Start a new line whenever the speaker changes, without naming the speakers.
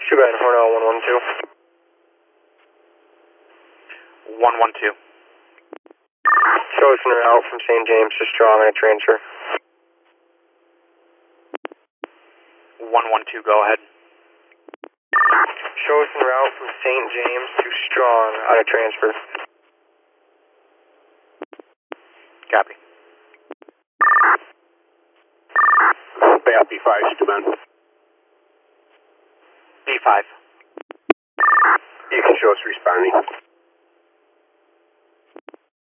Too bad, Hornell 112.
112.
Show us an route from St. James to Strong on a transfer.
112, go ahead.
Show us en route from St. James to Strong on a transfer.
Copy.
Bay out B5, Stuban.
B5.
You can show us responding.